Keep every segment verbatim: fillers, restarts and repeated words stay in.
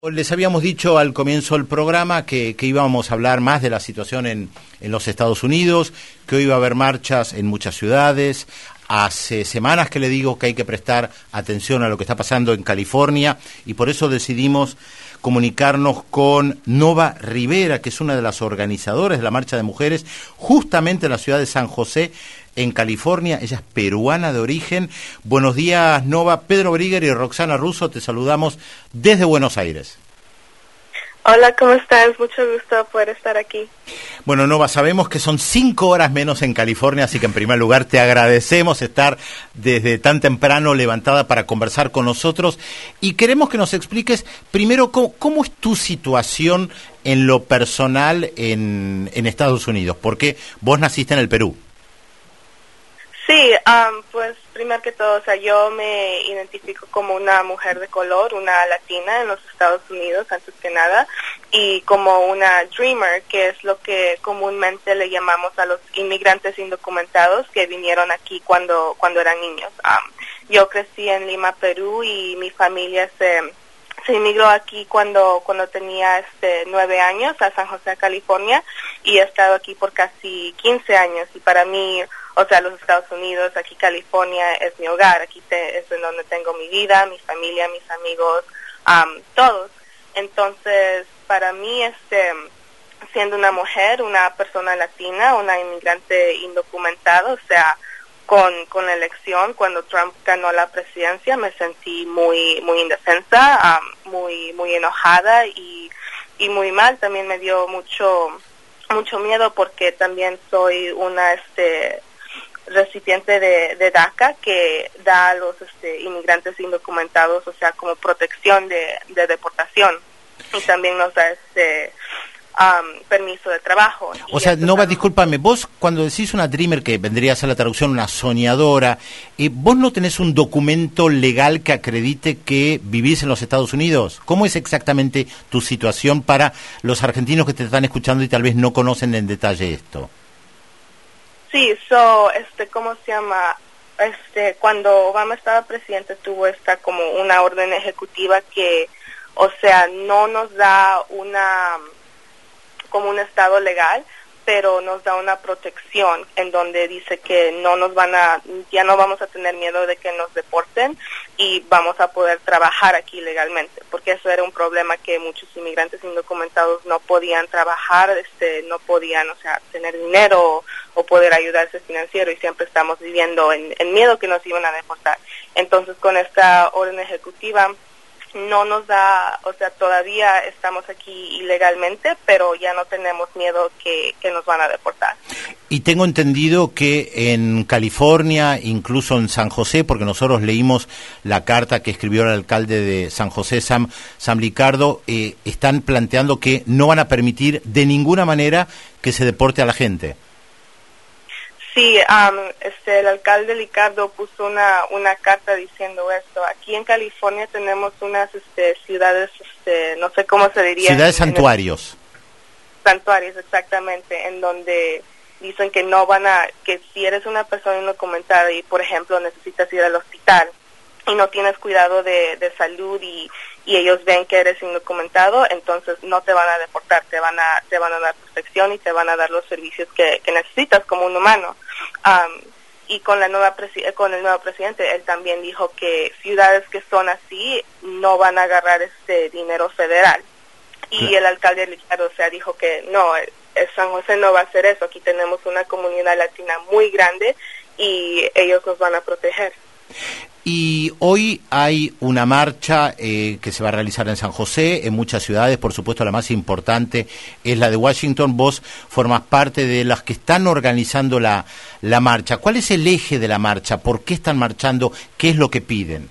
Les habíamos dicho al comienzo del programa que, que íbamos a hablar más de la situación en, en los Estados Unidos, que hoy iba a haber marchas en muchas ciudades. Hace semanas que le digo que hay que prestar atención a lo que está pasando en California y por eso decidimos comunicarnos con Nova Rivera, que es una de las organizadoras de la Marcha de Mujeres, justamente en la ciudad de San José, en California. Ella es peruana de origen. Buenos días, Nova. Pedro Briguer y Roxana Russo, te saludamos desde Buenos Aires. Hola, ¿cómo estás? Mucho gusto poder estar aquí. Bueno, Nova, sabemos que son cinco horas menos en California, así que en primer lugar te agradecemos estar desde tan temprano levantada para conversar con nosotros y queremos que nos expliques primero cómo, cómo es tu situación en lo personal en, en Estados Unidos, porque vos naciste en el Perú. Sí, um, pues primero que todo, o sea, yo me identifico como una mujer de color, una latina en los Estados Unidos, antes que nada, y como una dreamer, que es lo que comúnmente le llamamos a los inmigrantes indocumentados que vinieron aquí cuando cuando eran niños. Um, yo crecí en Lima, Perú, y mi familia se se inmigró aquí cuando cuando tenía este nueve años a San José, California, y he estado aquí por casi quince años, y para mí, o sea, los Estados Unidos, aquí California es mi hogar, aquí te, es en donde tengo mi vida, mi familia, mis amigos, um, todos. Entonces, para mí, este, siendo una mujer, una persona latina, una inmigrante indocumentada, o sea, con, con la elección, cuando Trump ganó la presidencia, me sentí muy, muy indefensa, um, muy, muy enojada y, y muy mal. También me dio mucho, mucho miedo porque también soy una, este, recipiente de, de DACA, que da a los este, inmigrantes indocumentados, o sea, como protección de, de deportación, y también nos da este um, permiso de trabajo. O sea, Nova, discúlpame, vos cuando decís una dreamer, que vendría a ser la traducción, una soñadora, eh, ¿vos no tenés un documento legal que acredite que vivís en los Estados Unidos? ¿Cómo es exactamente tu situación para los argentinos que te están escuchando y tal vez no conocen en detalle esto? Sí, so, este, ¿cómo se llama? Este, cuando Obama estaba presidente tuvo esta como una orden ejecutiva que, o sea, no nos da una, como un estado legal, pero nos da una protección en donde dice que no nos van a, ya no vamos a tener miedo de que nos deporten y vamos a poder trabajar aquí legalmente, porque eso era un problema, que muchos inmigrantes indocumentados no podían trabajar, este, no podían, o sea, tener dinero o, o poder ayudarse financiero, y siempre estamos viviendo en, en miedo que nos iban a deportar. Entonces, con esta orden ejecutiva no nos da, o sea, todavía estamos aquí ilegalmente, pero ya no tenemos miedo que, que nos van a deportar. Y tengo entendido que en California, incluso en San José, porque nosotros leímos la carta que escribió el alcalde de San José, Sam, Sam Liccardo, eh, están planteando que no van a permitir de ninguna manera que se deporte a la gente. Sí, um, este, el alcalde Liccardo puso una una carta diciendo esto. Aquí en California tenemos unas este, ciudades, este, no sé cómo se diría. Ciudades santuarios. Santuarios, exactamente, en donde dicen que no van a, que si eres una persona indocumentada y, por ejemplo, necesitas ir al hospital y no tienes cuidado de, de salud y, y ellos ven que eres indocumentado, entonces no te van a deportar, te van a te van a dar protección y te van a dar los servicios que, que necesitas como un humano. Um, y con la nueva presi- con el nuevo presidente, él también dijo que ciudades que son así no van a agarrar este dinero federal. Y sí, el alcalde Liccardo, o sea, dijo que no, el, el San José no va a hacer eso. Aquí tenemos una comunidad latina muy grande y ellos nos van a proteger. Y hoy hay una marcha eh, que se va a realizar en San José, en muchas ciudades, por supuesto la más importante es la de Washington. Vos formas parte de las que están organizando la, la marcha. ¿Cuál es el eje de la marcha? ¿Por qué están marchando? ¿Qué es lo que piden?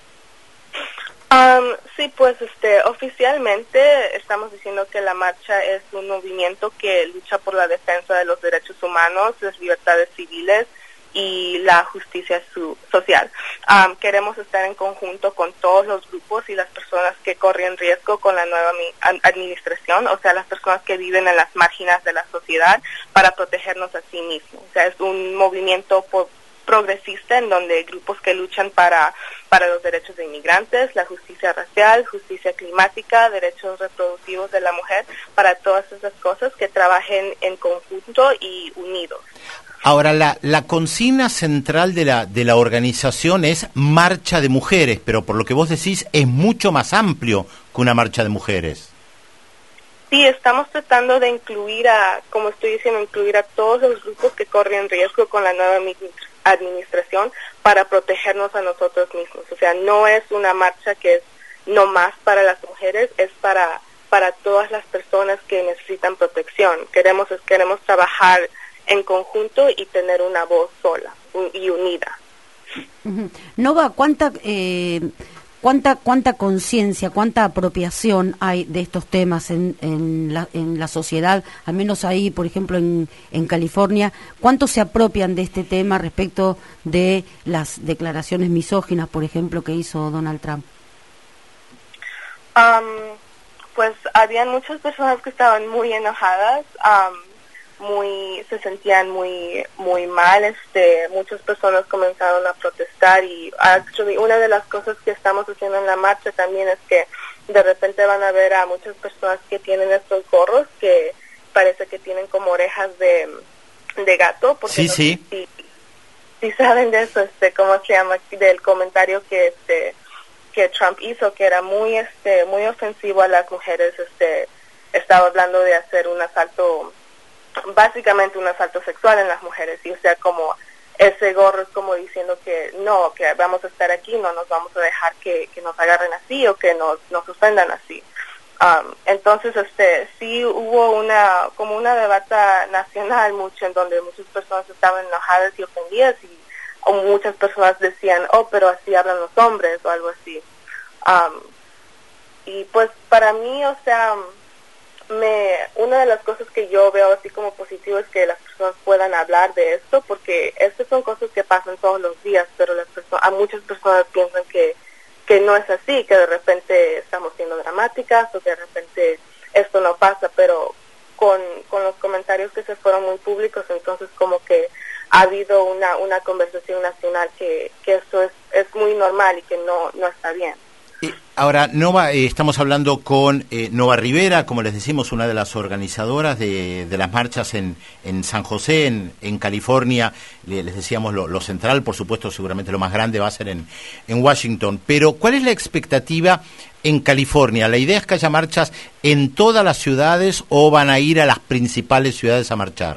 Um, sí, pues este, oficialmente estamos diciendo que la marcha es un movimiento que lucha por la defensa de los derechos humanos, las libertades civiles y la justicia su social. Um, queremos estar en conjunto con todos los grupos y las personas que corren riesgo con la nueva administración, o sea, las personas que viven en las márgenes de la sociedad, para protegernos a sí mismos. O sea, es un movimiento por progresista en donde grupos que luchan para para los derechos de inmigrantes, la justicia racial, justicia climática, derechos reproductivos de la mujer, para todas esas cosas que trabajen en conjunto y unidos. Ahora, la, la consigna central de la, de la organización es marcha de mujeres, pero por lo que vos decís es mucho más amplio que una marcha de mujeres. Sí, estamos tratando de incluir a, como estoy diciendo, incluir a todos los grupos que corren riesgo con la nueva administración para protegernos a nosotros mismos. O sea, no es una marcha que es no más para las mujeres, es para para todas las personas que necesitan protección. Queremos queremos trabajar en conjunto y tener una voz sola y unida. Uh-huh. Nova, ¿cuánta eh, cuánta cuánta conciencia, cuánta apropiación hay de estos temas en, en, la, en la sociedad? Al menos ahí, por ejemplo, en, en California, ¿cuánto se apropian de este tema respecto de las declaraciones misóginas, por ejemplo, que hizo Donald Trump? Um, pues habían muchas personas que estaban muy enojadas. Um, muy se sentían muy muy mal. Este muchas personas comenzaron a protestar y actually una de las cosas que estamos haciendo en la marcha también es que de repente van a ver a muchas personas que tienen estos gorros que parece que tienen como orejas de de gato, porque sí no sí sé si, si saben de eso, este cómo se llama, del comentario que este que Trump hizo, que era muy este muy ofensivo a las mujeres. Este estaba hablando de hacer un asalto, básicamente un asalto sexual en las mujeres, y o sea, como ese gorro es como diciendo que no, que vamos a estar aquí, no nos vamos a dejar que, que nos agarren así o que nos, nos ofendan así. Um, entonces, este, sí hubo una, como una debata nacional mucho, en donde muchas personas estaban enojadas y ofendidas, y o muchas personas decían, oh, pero así hablan los hombres, o algo así. Um, y pues para mí, o sea, me una de las cosas que yo veo así como positivo es que las personas puedan hablar de esto, porque estas son cosas que pasan todos los días, pero las personas, a muchas personas piensan que que no es así, que de repente estamos siendo dramáticas o que de repente esto no pasa, pero con, con los comentarios que se fueron muy públicos, entonces como que ha habido una una conversación nacional que, que esto es, es muy normal y que no, no está bien. Ahora, Nova, eh, estamos hablando con eh, Nova Rivera, como les decimos, una de las organizadoras de, de las marchas en, en San José, en, en California. Le, les decíamos lo, lo central, por supuesto, seguramente lo más grande va a ser en, en Washington. Pero, ¿cuál es la expectativa en California? ¿La idea es que haya marchas en todas las ciudades o van a ir a las principales ciudades a marchar?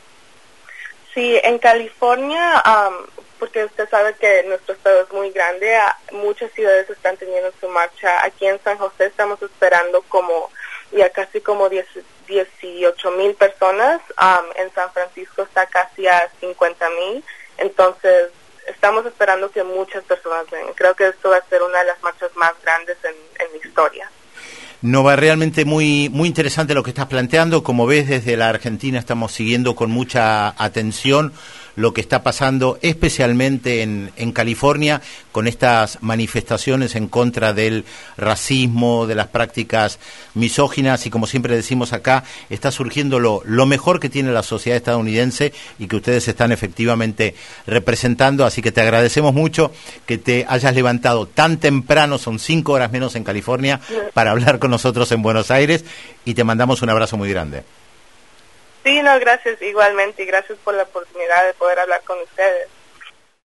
Sí, en California, um, porque usted sabe que nuestro estado es muy grande, muchas ciudades están teniendo su marcha. Aquí en San José estamos esperando como ya casi como dieciocho mil personas. Um, en San Francisco está casi a cincuenta mil. Entonces, estamos esperando que muchas personas vengan. Creo que esto va a ser una de las marchas más grandes en, en la historia. Nova, realmente muy muy interesante lo que estás planteando. Como ves, desde la Argentina estamos siguiendo con mucha atención lo que está pasando, especialmente en, en California, con estas manifestaciones en contra del racismo, de las prácticas misóginas, y como siempre decimos acá, está surgiendo lo, lo mejor que tiene la sociedad estadounidense y que ustedes están efectivamente representando, así que te agradecemos mucho que te hayas levantado tan temprano, son cinco horas menos en California, para hablar con nosotros en Buenos Aires, y te mandamos un abrazo muy grande. Sí, no, gracias igualmente, y gracias por la oportunidad de poder hablar con ustedes.